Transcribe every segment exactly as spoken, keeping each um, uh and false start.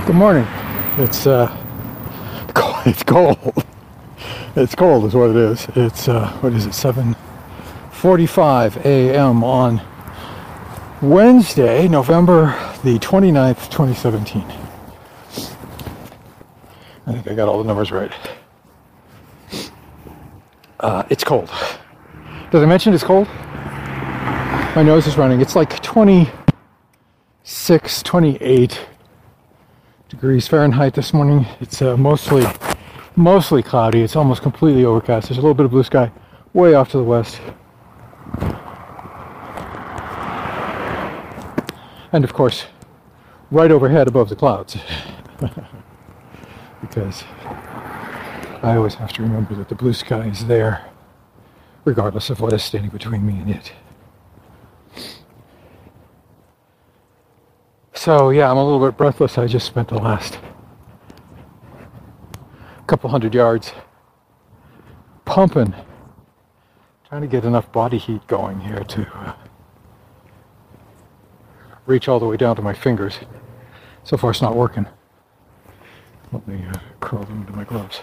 Good morning. It's uh, cold. It's cold. It's cold is what it is. It's uh, what is it? seven forty-five a m on Wednesday, November the twenty-ninth, twenty seventeen. I think I got all the numbers right. Uh, it's cold. Did I mention it's cold? My nose is running. It's like twenty-six, twenty-eight degrees Fahrenheit this morning. It's uh, mostly mostly cloudy. It's almost completely overcast. There's a little bit of blue sky way off to the west. And of course, right overhead above the clouds. Because I always have to remember that the blue sky is there, regardless of what is standing between me and it. So yeah, I'm a little bit breathless. I just spent the last couple hundred yards pumping, trying to get enough body heat going here to uh, reach all the way down to my fingers. So far it's not working. Let me uh, curl them into my gloves.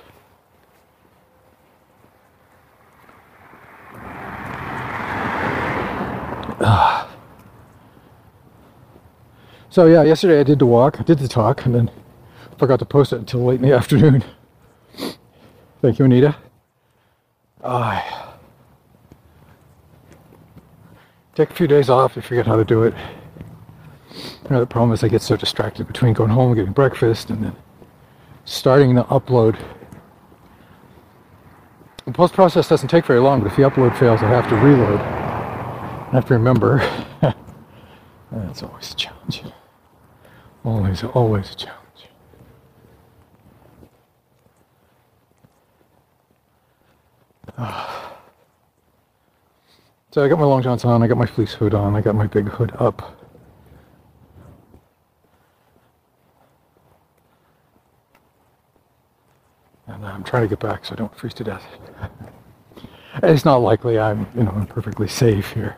Ah. So yeah, yesterday I did the walk, I did the talk, and then forgot to post it until late in the afternoon. Thank you, Anita. Uh, take a few days off to forget how to do it. Another problem is I get so distracted between going home and getting breakfast and then starting the upload. The post-process doesn't take very long, but if the upload fails, I have to reload. I have to remember. That's always a challenge. Always, always a challenge. Uh, so I got my long johns on, I got my fleece hood on, I got my big hood up. And I'm trying to get back so I don't freeze to death. It's not likely I'm, you know, I'm perfectly safe here.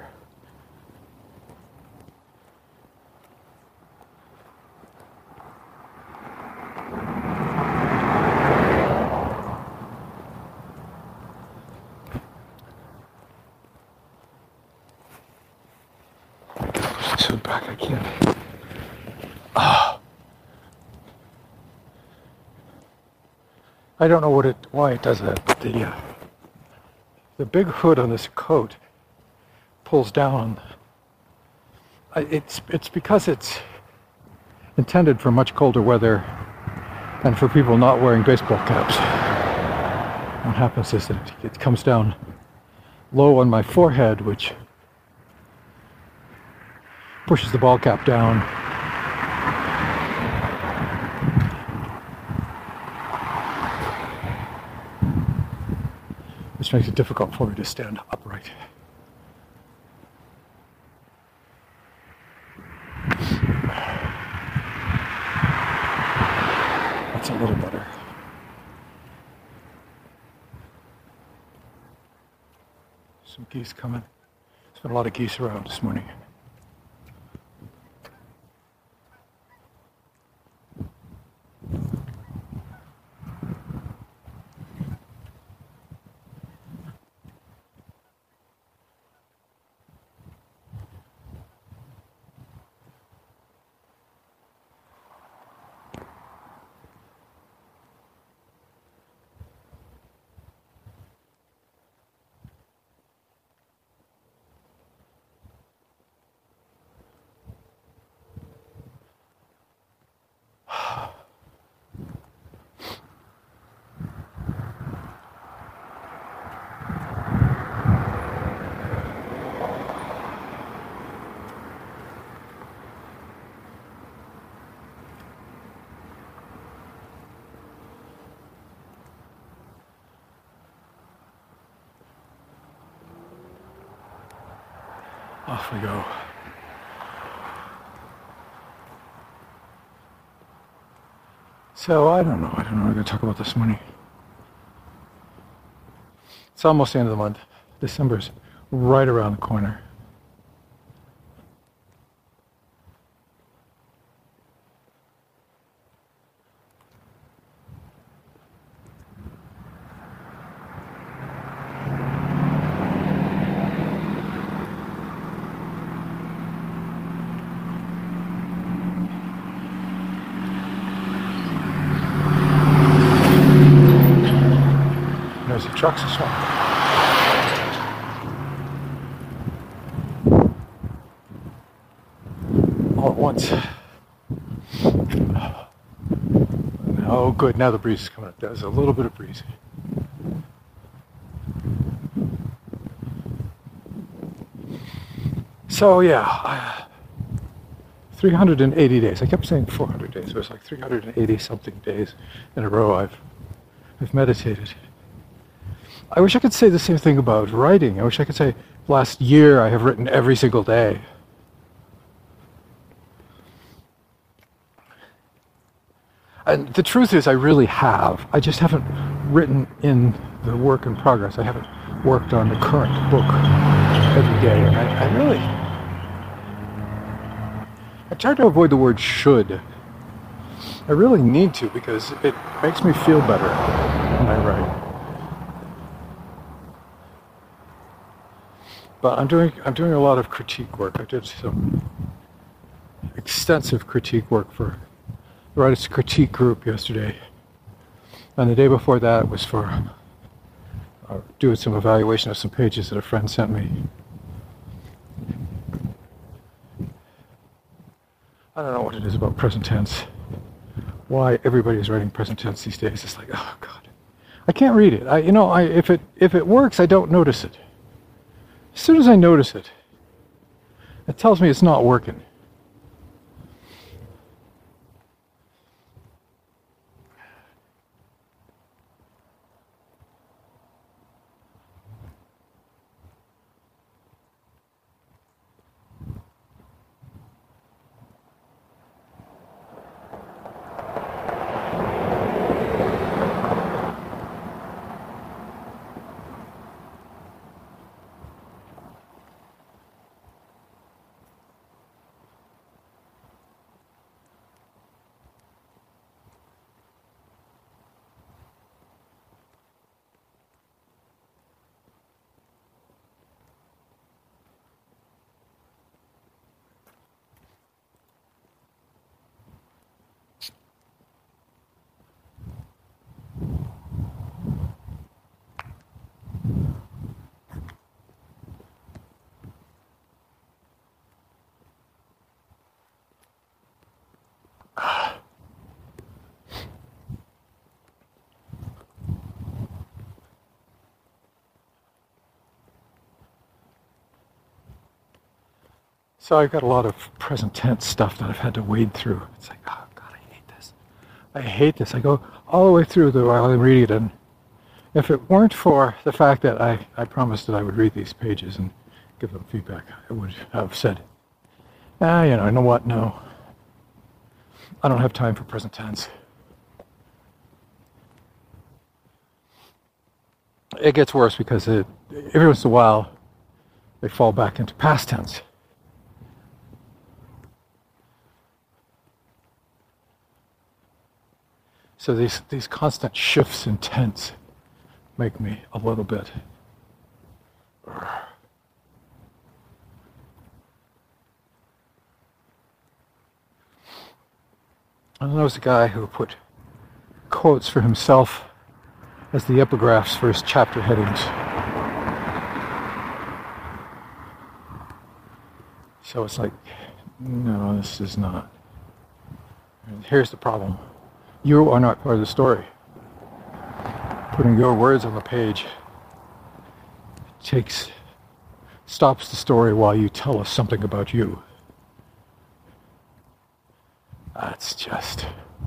Back, I can't. Oh. I don't know what it, why it does that, but the uh, the big hood on this coat pulls down. I, it's it's because it's intended for much colder weather and for people not wearing baseball caps. What happens is that it comes down low on my forehead, which pushes the ball cap down. Which makes it difficult for me to stand upright. That's a little better. Some geese coming. There's been a lot of geese around this morning. Off we go. So I don't know. I don't know what I'm going to talk about this morning. It's almost the end of the month. December's right around the corner. trucks are swamped. All at once. Oh, good. Now the breeze is coming up. There's a little bit of breeze. So, yeah. three hundred eighty days. I kept saying four hundred days. It was like three hundred eighty something days in a row I've, I've meditated. I wish I could say the same thing about writing. I wish I could say last year I have written every single day. And the truth is I really have. I just haven't written in the work in progress. I haven't worked on the current book every day. And I, I really... I try to avoid the word should. I really need to because it makes me feel better when I write. But I'm doing I'm doing a lot of critique work. I did some extensive critique work for the Writers' Critique Group yesterday. And the day before that was for uh, doing some evaluation of some pages that a friend sent me. I don't know what it is about present tense. Why everybody is writing present tense these days. It's like, oh God. I can't read it. I, you know, I, if it if it works, I don't notice it. As soon as I notice it, it tells me it's not working. So I've got a lot of present tense stuff that I've had to wade through. It's like, oh God, I hate this. I hate this. I go all the way through the, while I'm reading it, and if it weren't for the fact that I, I promised that I would read these pages and give them feedback, I would have said, ah, you know, you know what, no. I don't have time for present tense. It gets worse because it, every once in a while they fall back into past tense. So these these constant shifts in tense make me a little bit. I know was a guy who put quotes for himself as the epigraphs for his chapter headings. So it's like, no, this is not. And here's the problem. You are not part of the story. Putting your words on the page takes, stops the story while you tell us something about you. That's just,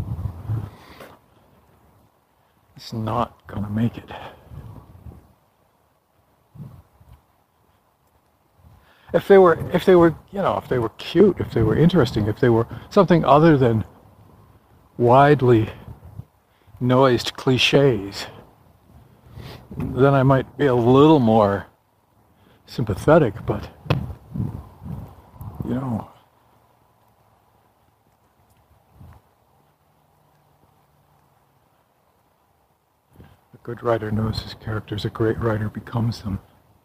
it's not gonna make it. If they were, if they were, you know, if they were cute, if they were interesting, if they were something other than widely noised cliches, then I might be a little more sympathetic, but, you know, a good writer knows his characters, a great writer becomes them.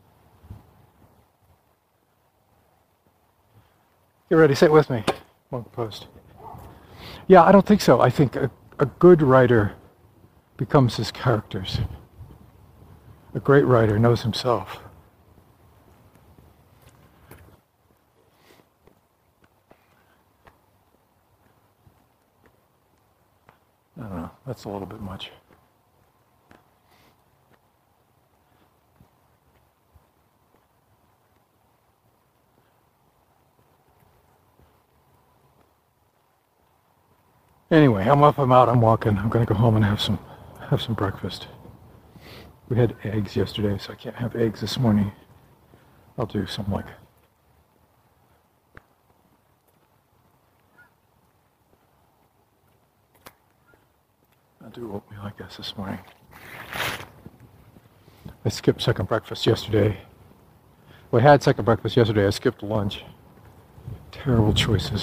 Get ready, sit with me. Monk post. Yeah, I don't think so. I think a, a good writer becomes his characters. a great writer, knows himself. I don't know, that's a little bit much. Anyway, I'm up, I'm out, I'm walking. I'm gonna go home and have some have some breakfast. We had eggs yesterday, so I can't have eggs this morning. I'll do some like I'll do oatmeal, I guess, this morning. I skipped second breakfast yesterday. Well, I had second breakfast yesterday. I skipped lunch. Terrible choices.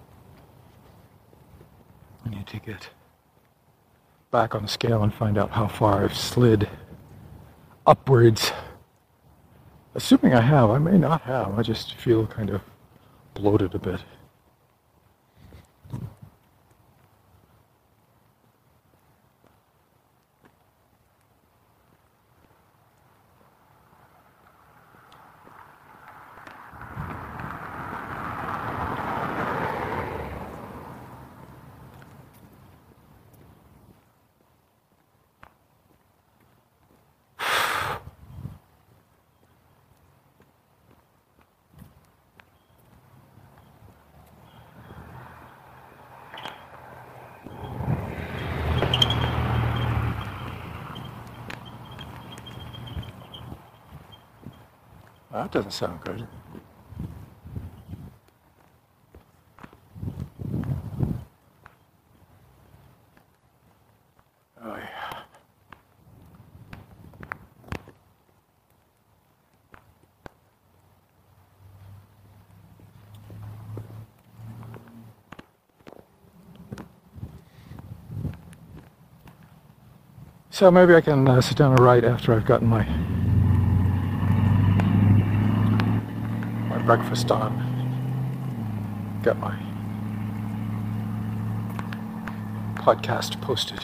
I need to get back on the scale and find out how far I've slid upwards. Assuming I have, I may not have. I just feel kind of bloated a bit. That doesn't sound good. Oh yeah. So maybe I can uh, sit down and write after I've gotten my breakfast on, got my podcast posted.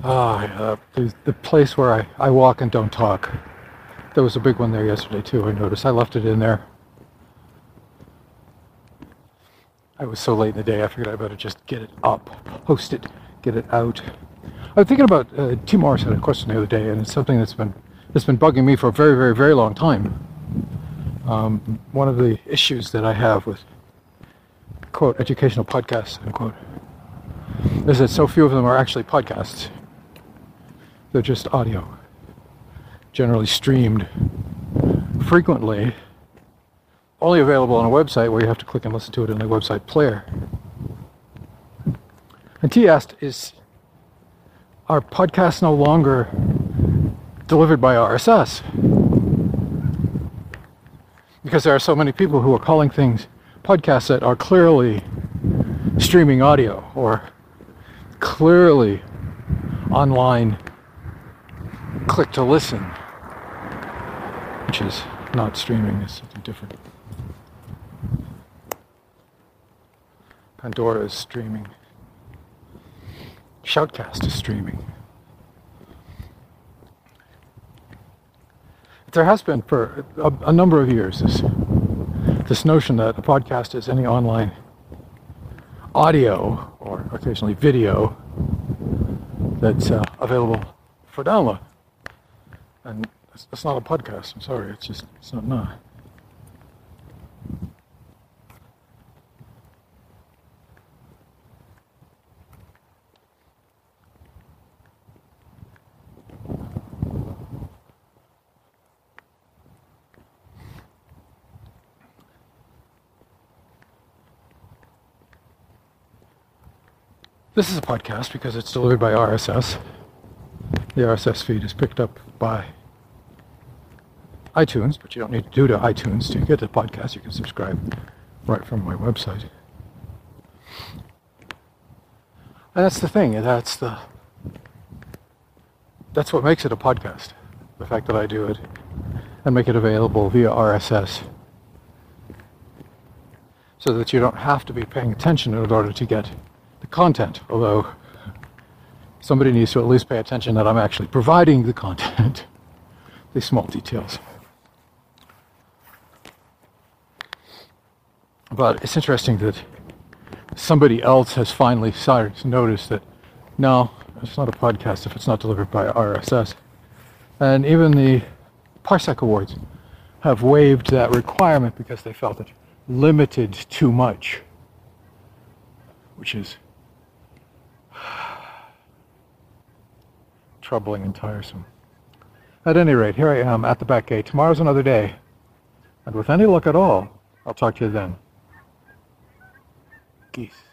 Ah, uh, the, the place where I, I walk and don't talk. There was a big one there yesterday too, I noticed. I left it in there. I was so late in the day, I figured I better just get it up, post it, get it out. I was thinking about, uh, T. Morris had a question the other day, and it's something that's been, that's been bugging me for a very, very, very long time. Um, one of the issues that I have with, quote, educational podcasts, unquote, is that so few of them are actually podcasts. They're just audio, generally streamed, frequently only available on a website where you have to click and listen to it in the website player. And T asked, is our podcast no longer delivered by R S S? Because there are so many people who are calling things podcasts that are clearly streaming audio or clearly online click to listen, which is not streaming, it's something different. Pandora is streaming. Shoutcast is streaming. There has been for a, a number of years this, this notion that a podcast is any online audio or occasionally video that's uh, available for download. And it's, it's not a podcast, I'm sorry, it's just, it's not, not. This is a podcast because it's delivered by R S S. The R S S feed is picked up by iTunes, but you don't need to do to iTunes to get the podcast. You can subscribe right from my website. And that's the thing. That's the that's what makes it a podcast. The fact that I do it and make it available via R S S, so that you don't have to be paying attention in order to get the content, although somebody needs to at least pay attention that I'm actually providing the content. These small details. But it's interesting that somebody else has finally started to notice that no, it's not a podcast if it's not delivered by R S S. And even the Parsec Awards have waived that requirement because they felt it limited too much, which is troubling and tiresome. At any rate, here I am at the back gate. Tomorrow's another day. And with any luck at all, I'll talk to you then. Geese.